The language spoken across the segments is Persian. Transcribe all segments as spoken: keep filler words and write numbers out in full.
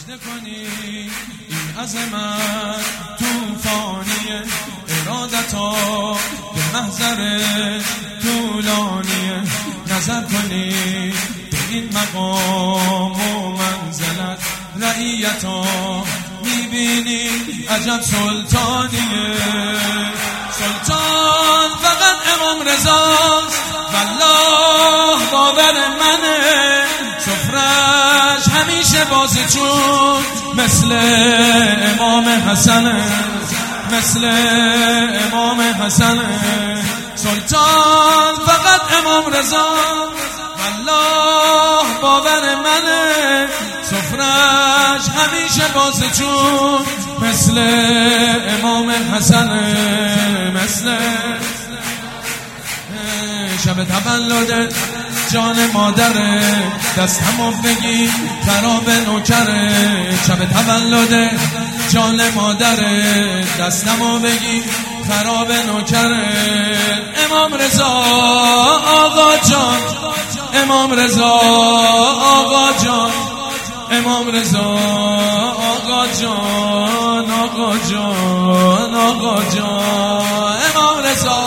سجده کنی این عظمت توفانیه، ارادتا به محضرش طولانیه. نظر کنی به این مقام و منزلت، رعیتا میبینی عجب سلطانیه. سلطان فقط امام رضاست، والله باور منه. سفرش همیشه بازه چون مثل امام حسنه، مثل امام حسنه. سلطان فقط امام رضا، والله باور منه. سفرش همیشه بازه چون مثل امام حسنه، مثل شب تولد جان مادره، دستمو بگی خراب نوکره. شب تولد جان مادره، دستمو بگی خراب نوکره. امام رضا آقا جان، امام رضا آقا جان، امام رضا آقا جان، آقا جان، آقا جان. امام رضا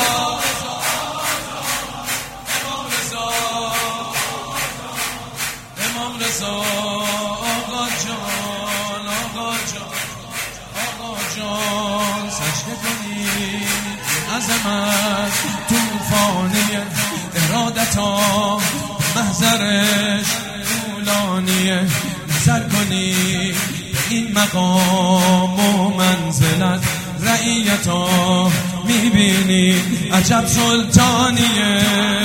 آقا جان، آقا جان، آقا جان. سجده کنی عظمت توفانیه، ارادتا محضرش طولانیه. نظر کنی به این مقام و منزلت، رعیتا میبینی عجب سلطانیه.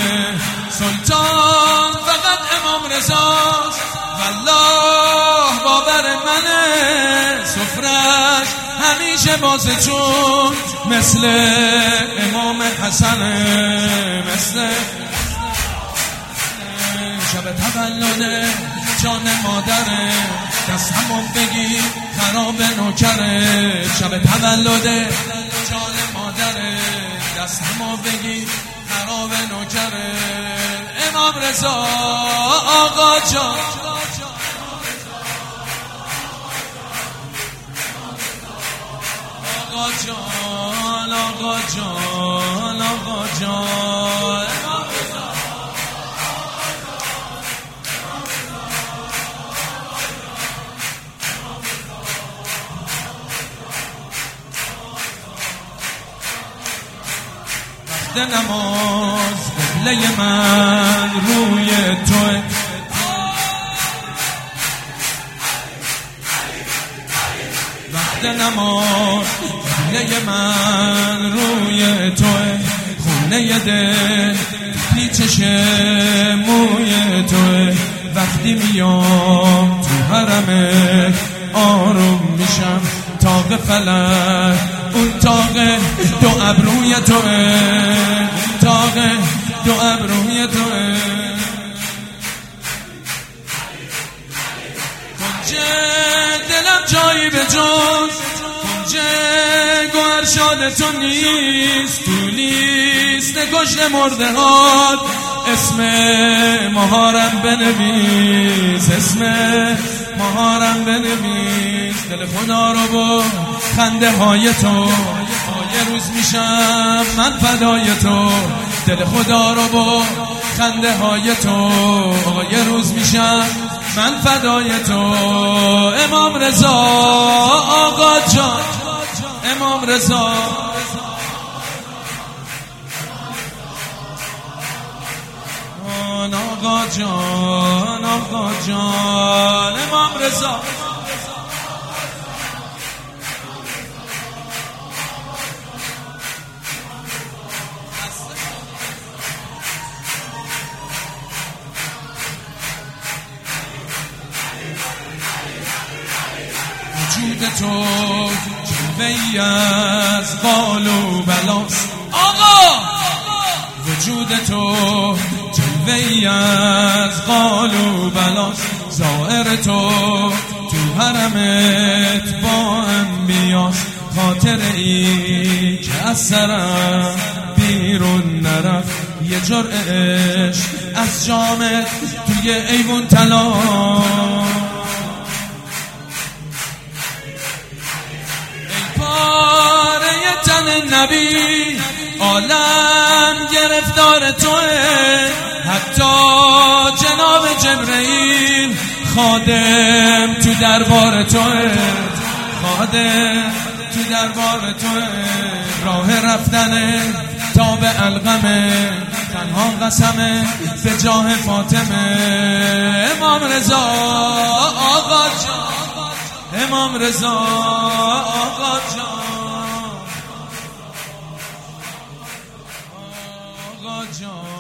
سلطان فقط امام رضاست، والله باور منه. سفرش همیشه بازه چون مثل امام حسنه، مثل شب تولد جان مادره، دستمو بگی خراب نوکره. شب تولد جان مادره، دستمو بگی خراب نوکره. امام رضا آقا جان، آقا جان، آقا جان، آقا جان. وقت نماز قبله من روی توه، وقت نماز قبله من روی توه. خونه دل پیچش موی توه. وقتی میام تو حرمه آروم میشم، تاق فلک اون تاق دو ابروی توه، تاق دو ابروی توه. کنجه دلم جایی به جز، کنجه گوهر شاد تو نیست. تو لیست کشت مرده هات اسم مهارم بنویس، اسم مهارم بنویس. دل خدا رو با خنده های تو، یه روز میشم من فدای تو. دل خدا رو با خنده های تو، یه روز میشم من فدای تو. امام رضا آقا جان، امام رضا آقا جان، آقا جان. امام رضا وجود تو جلوه‌ای از قال و بلاست. آقا وجود تو جلوه‌ای از قال و بلاست. ظاهر تو تو حرمت با انبیاست. خاطره ای که از سرم بیرون نرفت. یه جرعه عشق از جامت توی ایوون طلا. جان نبی عالم گرفتار توه، حتی جناب جبرئیل خادم تو دربار توه، خادم تو دربار توه. راه رفتنه تا به علقمه، تنها قسمه به جاه فاطمه. امام رضا آقا جان، امام رضا آقا جان، آقا جان.